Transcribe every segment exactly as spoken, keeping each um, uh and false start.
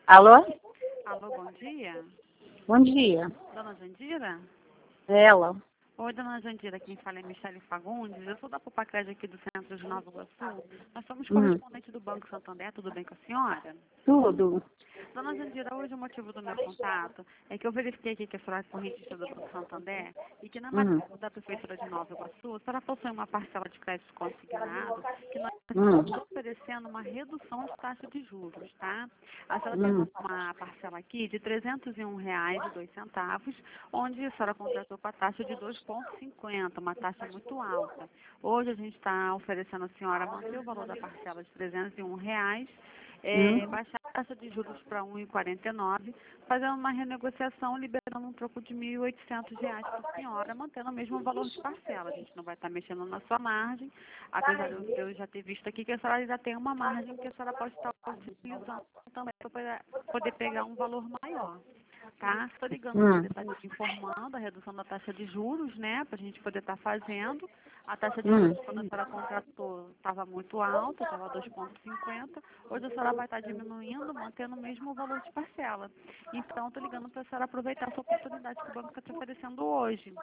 Alô? Alô, bom dia. Bom dia. Dona Jandira? Ela. Oi, dona Jandira, quem fala é Michele Fagundes. Eu sou da Popacred aqui do Centro de Nova Iguaçu. Nós somos Hum. correspondentes do Banco Santander, tudo bem com a senhora? Tudo. Dona Jandira, hoje o motivo do meu contato é que eu verifiquei aqui que a senhora é correntista do Banco Santander e que na Hum. matéria da Prefeitura de Nova Iguaçu, a senhora possui uma parcela de crédito consignado que nós Hum. estamos oferecendo uma redução de taxa de juros, tá? A senhora tem Hum. uma, uma parcela aqui de trezentos e um reais e dois centavos, onde a senhora contratou com a taxa de dois vírgula cinquenta, uma taxa muito alta. Hoje a gente está oferecendo a senhora manter o valor da parcela de trezentos e um reais, é, Hum. baixar a taxa de juros para um vírgula quarenta e nove, fazendo uma renegociação, liberando um troco de mil e oitocentos reais para a senhora, mantendo o mesmo valor de parcela. A gente não vai estar mexendo na sua margem, apesar de eu eu já ter visto aqui que a senhora já tem uma margem que a senhora pode estar utilizando também para poder poder pegar um valor maior. Tá? Estou ligando para Hum. poder estar te informando a redução da taxa de juros, né? Para a gente poder estar fazendo. A taxa de Hum. juros, quando a senhora contratou, estava muito alta, estava dois vírgula cinquenta. Hoje a senhora vai estar diminuindo, mantendo o mesmo valor de parcela. Então, estou ligando para a senhora aproveitar essa oportunidade que o banco está te oferecendo hoje.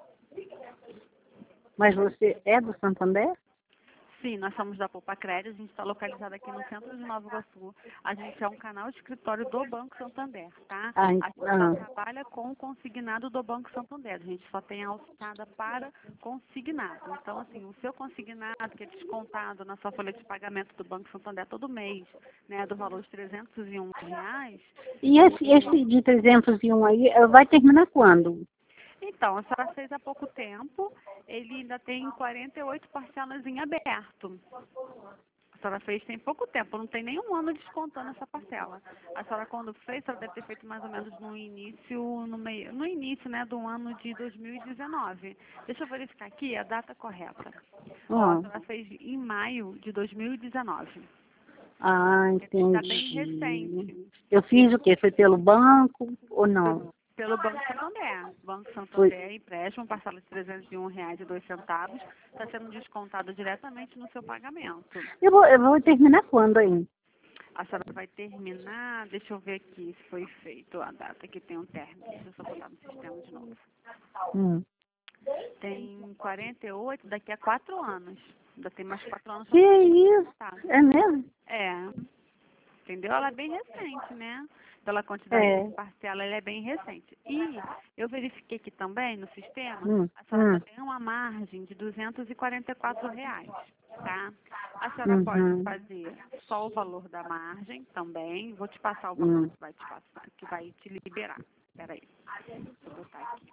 Mas você é do Santander? Sim, nós somos da Popacred, a gente está localizado aqui no centro de Nova Iguaçu. A gente é um canal de escritório do Banco Santander, tá? Ah, A gente só ah. trabalha com o consignado do Banco Santander. A gente só tem a alçada para consignado. Então, assim, o seu consignado, que é descontado na sua folha de pagamento do Banco Santander todo mês, né, do valor de trezentos e um reais. E esse, esse de trezentos e um aí, eh, vai terminar quando? Então, a senhora fez há pouco tempo, ele ainda tem quarenta e oito parcelas em aberto. A senhora fez tem pouco tempo, não tem nenhum ano descontando essa parcela. A senhora, quando fez, a senhora deve ter feito mais ou menos no início, no meio, no início, né, do ano de dois mil e dezenove. Deixa eu verificar aqui a data correta. Ó, a Ah, senhora fez em maio de dois mil e dezenove. ah, Está bem entendi. recente. Eu fiz o quê? Foi pelo banco ou não? Pelo Banco Santander. Banco Foi. Santander, empréstimo, parcela de trezentos e um reais e dois centavos, está sendo descontado diretamente no seu pagamento. Eu vou, eu vou terminar quando aí? A senhora vai terminar, deixa eu ver aqui se foi feito a data que tem um término. Deixa eu só botar no sistema de novo. Hum. Tem quarenta e oito, daqui a quatro anos. Ainda tem mais quatro anos Que para isso? tá. É mesmo? É, entendeu? Ela é bem recente, né? Pela quantidade É. de parcela, ela é bem recente. E eu verifiquei aqui também no sistema, Hum. a senhora Hum. ainda tem uma margem de duzentos e quarenta e quatro reais, tá? A senhora pode Uhum. fazer só o valor da margem também. Vou te passar o valor Hum. que vai te passar, que vai te liberar. Espera aí, deixa eu botar aqui.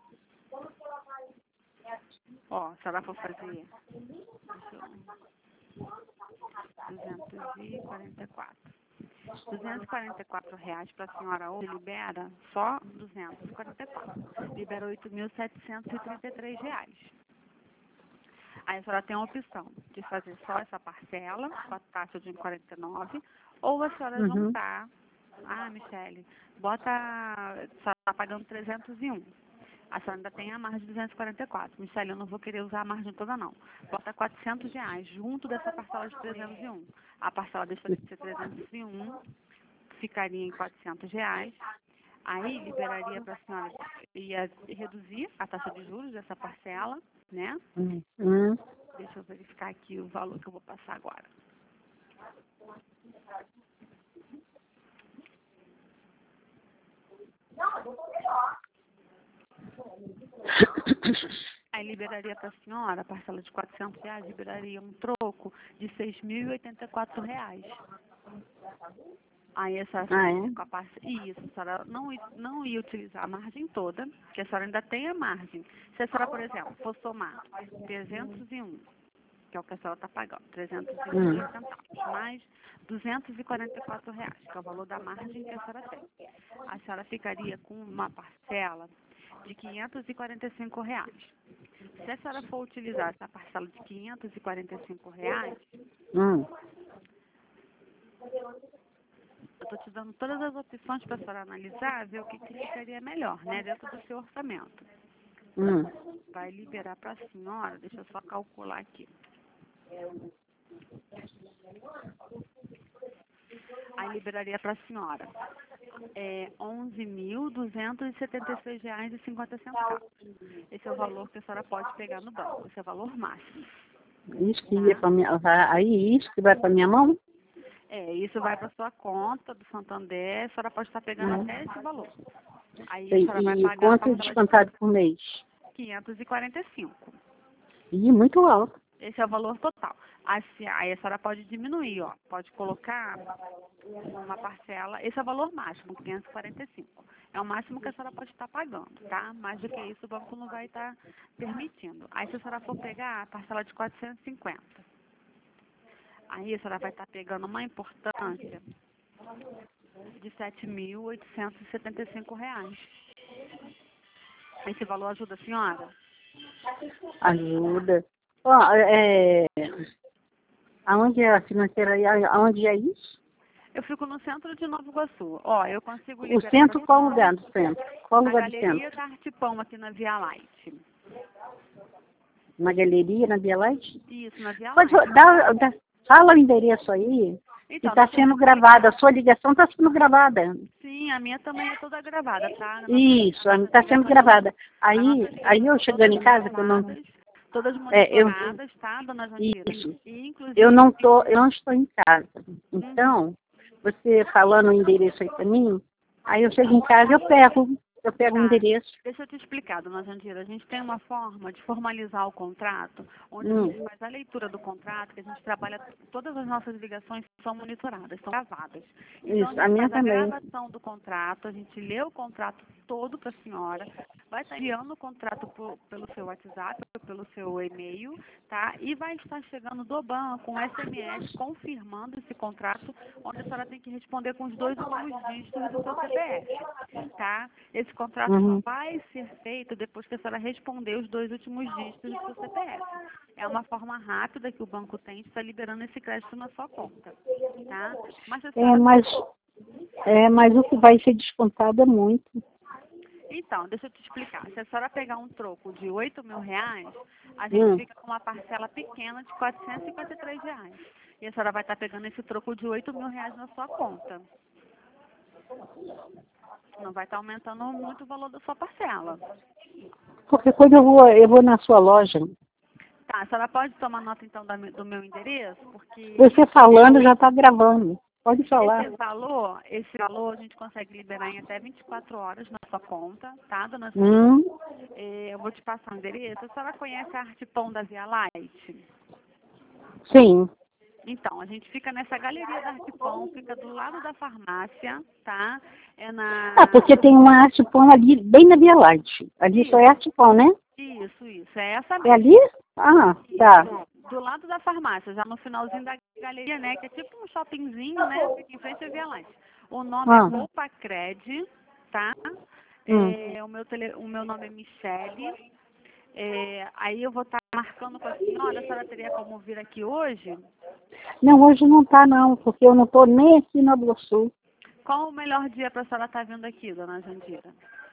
Ó, a senhora for fazer, deixa eu, duzentos e quarenta e quatro. duzentos e quarenta e quatro reais para a senhora hoje libera só duzentos e quarenta e quatro. Libera oito mil setecentos e trinta e três reais. Aí a senhora tem a opção de fazer só essa parcela com a taxa de quarenta e nove ou a senhora Uhum. juntar. Ah, Michele, bota, a senhora está pagando trezentos e um. A senhora ainda tem a margem de duzentos e quarenta e quatro. Michele, eu não vou querer usar a margem toda, não. Bota quatrocentos reais junto dessa parcela de trezentos e um. A parcela deixa de ser trezentos e um, ficaria em quatrocentos reais. Aí liberaria para a senhora, ia reduzir a taxa de juros dessa parcela, né? Hum. Hum. Deixa eu verificar aqui o valor que eu vou passar agora. Aí liberaria para a senhora, a parcela de quatrocentos reais, liberaria um troco de seis mil e oitenta e quatro reais. Aí a senhora Ah, ficaria é? com a parcela. Isso, a senhora não, i- não ia utilizar a margem toda, porque a senhora ainda tem a margem. Se a senhora, por exemplo, for somar trezentos e um, que é o que a senhora está pagando, trezentos e um e Hum. dois centavos, mais duzentos e quarenta e quatro reais, que é o valor da margem que a senhora tem. A senhora ficaria com uma parcela de quinhentos e quarenta e cinco reais. Se a senhora for utilizar essa parcela de quinhentos e quarenta e cinco reais, Hum. eu estou te dando todas as opções para a senhora analisar, ver o que, que ficaria melhor, né, dentro do seu orçamento. Hum. Vai liberar para a senhora, deixa eu só calcular aqui. Aí liberaria para a senhora é onze mil duzentos e setenta e seis reais e cinquenta centavos. Esse é o valor que a senhora pode pegar no banco, esse é o valor máximo. Isso que ia para minha, aí isso que vai para minha mão? É, isso vai para sua conta do Santander, a senhora pode estar pegando Uhum. até esse valor. Aí E, a senhora vai e pagar a quanto parcela descontado por mês? de quinhentos e quarenta e cinco. Ih, muito alto. Esse é o valor total. Assim, aí a senhora pode diminuir, ó. Pode colocar uma parcela. Esse é o valor máximo, quinhentos e quarenta e cinco. É o máximo que a senhora pode estar pagando, tá? Mais do que isso o banco não vai estar permitindo. Aí se a senhora for pegar a parcela de quatrocentos e cinquenta, aí a senhora vai estar pegando uma importância de sete mil oitocentos e setenta e cinco reais. Esse valor ajuda a senhora? Ajuda. Ó, é, aonde é a financeira aí? Aonde é isso? Eu fico no centro de Nova Iguaçu. Ó, eu consigo O liberar centro, pra qual senhora lugar do centro? Qual na lugar do Galeria centro? da Artipão, aqui na Via Light. Na galeria, na Via Light? Isso, na Via Pode Light. dar, dá, fala o endereço aí. Então, Está deixa eu sendo te gravada, explicar. a sua ligação está sendo gravada. Sim, a minha também é toda gravada, tá? A nossa, Isso, a nossa está sendo ligação, gravada. as Aí, nossas aí ligações eu são todas chegando em casa, que eu não. gravadas, todas É, eu. monitoradas, tá, dona Jandira? Isso. E, Eu inclusive, não tô, eu não estou em casa. uhum. Então, você falando o endereço aí para mim, aí eu chego em casa, eu pego, eu pego o Tá. endereço. Deixa eu te explicar, dona Jandira. A gente tem uma forma de formalizar o contrato, onde a Hum, gente faz a leitura do contrato, que a gente trabalha, todas as nossas ligações são monitoradas, são gravadas. Então, a isso, a gente minha faz a também. gravação do contrato, a gente lê o contrato todo para a senhora, vai estar enviando o contrato por, pelo seu WhatsApp, pelo seu e-mail, tá? E vai estar chegando do banco um S M S confirmando esse contrato, onde a senhora tem que responder com os dois últimos dígitos do seu C P F, tá? Esse contrato só Uhum. vai ser feito depois que a senhora responder os dois últimos dígitos do seu C P F. É uma forma rápida que o banco tem de estar liberando esse crédito na sua conta, tá? Mas se a É, senhora... mas, é, mas o que vai ser descontado é muito. Então, deixa eu te explicar. Se a senhora pegar um troco de oito mil reais, a gente Hum. fica com uma parcela pequena de quatrocentos e cinquenta e três reais. E a senhora vai estar pegando esse troco de oito mil reais na sua conta. Não vai estar aumentando muito o valor da sua parcela. Porque quando eu vou, eu vou na sua loja, Tá, a senhora pode tomar nota então da me- do meu endereço, porque você falando já está gravando. Pode falar. esse valor, esse valor a gente consegue liberar em até vinte e quatro horas na sua conta, tá, dona Jandira? Hum, Eh, Eu vou te passar o endereço. A senhora conhece a Artipão da Via Light? sim. Então, a gente fica nessa galeria da Artipão, fica do lado da farmácia, tá? É Ah, porque na... tem uma arte pão ali, bem na Via Light. Ali só é Isso, arte pão, né? isso, isso, é essa É mesmo. ali? Ah, tá. Do lado da farmácia, já no finalzinho da galeria, né? Que é tipo um shoppingzinho, né? Fica em frente à Via Light. O nome é Ah, Poupa Cred, tá? hum. É, o, meu tele, o meu nome é Michele. É, aí eu vou estar marcando com a senhora, a senhora teria como vir aqui hoje? Não, hoje não tá não, porque eu não tô nem aqui na do Sul. Qual o melhor dia para a senhora estar vindo aqui, dona Jandira?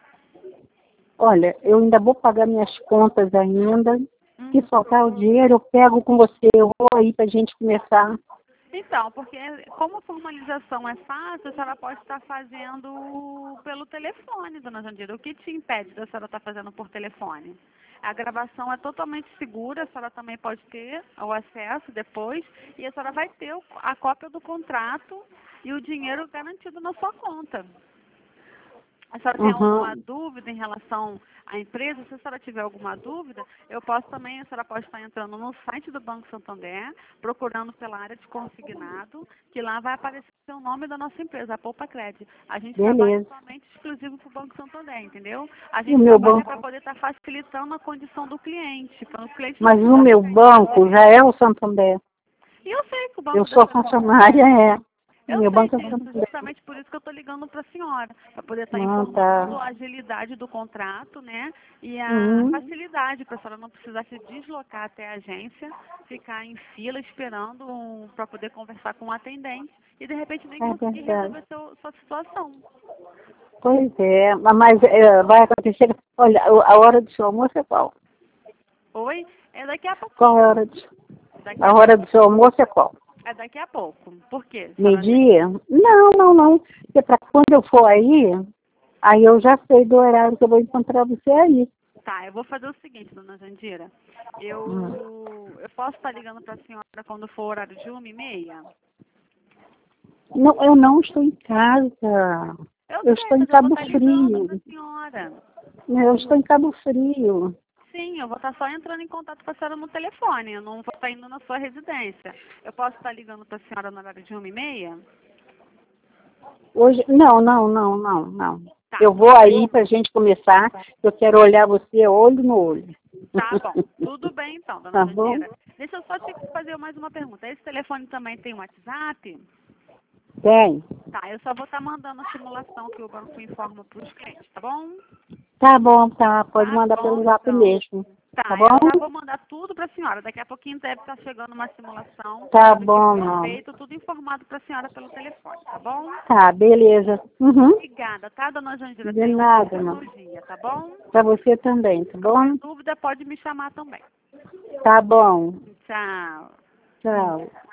Olha, eu ainda vou pagar minhas contas ainda. Se Uhum. faltar o dinheiro, eu pego com você. Eu vou aí pra gente começar. Então, porque como a formalização é fácil, a senhora pode estar fazendo pelo telefone, dona Jandira. O que te impede da senhora estar fazendo por telefone? A gravação é totalmente segura, a senhora também pode ter o acesso depois e a senhora vai ter o- a cópia do contrato e o dinheiro garantido na sua conta. A senhora tem alguma Uhum. dúvida em relação à empresa? Se a senhora tiver alguma dúvida, eu posso também, a senhora pode estar entrando no site do Banco Santander, procurando pela área de consignado, que lá vai aparecer o nome da nossa empresa, a Poupa Cred. A gente trabalha Beleza. somente exclusivo para o Banco Santander, entendeu? A E o gente meu trabalha para banco? poder estar facilitando a condição do cliente, para o cliente não Mas o precisar meu ficar banco já é o Santander. e eu sei que o Eu banco da sou senhora... funcionária, é. O Eu meu sei banco é o disso, Santander. justamente por isso que eu estou ligando para a senhora, para poder estar Ah, informando tá. a agilidade do contrato, né? E a Uhum. facilidade para a senhora não precisar se deslocar até a agência, ficar em fila esperando um, para poder conversar com o atendente e de repente nem É conseguir verdade. resolver seu, sua situação. Pois é, mas é, vai acontecer. Olha, a hora do seu almoço é qual? Oi? É daqui a Qual é a pouquinho. hora de, Daqui a a hora pouco. do seu almoço é qual? É daqui a pouco. Por quê? A senhora... Meio-dia? Não, não, não. Porque para quando eu for aí, aí eu já sei do horário que eu vou encontrar você aí. Tá, eu vou fazer o seguinte, dona Jandira. Eu, Hum. eu posso estar ligando para a senhora quando for horário de uma e meia? Não, eu não estou em casa. Eu Eu sei, estou em mas eu vou Cabo estar ligando para Frio. a senhora. Eu estou em Cabo Frio. Sim, eu vou estar só entrando em contato com a senhora no telefone. Eu não vou estar indo na sua residência. Eu posso estar ligando para a senhora no horário de uma e meia? Hoje, não, não, não, não, não. Tá, Eu vou aí para a gente começar. Eu quero olhar você olho no olho. tá bom. Tudo bem então, dona Tá bom? Jandira. Deixa eu só te fazer mais uma pergunta. Esse telefone também tem WhatsApp? Tem. Tá, eu só vou estar mandando a simulação que o banco informa para os clientes, tá bom? Tá bom, tá. Pode Tá mandar bom, pelo zap então. mesmo. Tá Tá, eu já bom? vou mandar tudo para a senhora. Daqui a pouquinho deve estar chegando uma simulação Tá do que bom, foi não. feito, tudo informado para a senhora pelo telefone, tá bom? Tá, beleza. Uhum. Obrigada, tá, dona Jandira? De Tenha um nada, ótimo não. dia, tá bom? Pra você também, tá bom? Dúvida pode me chamar também. Tá bom. Tchau. Tchau.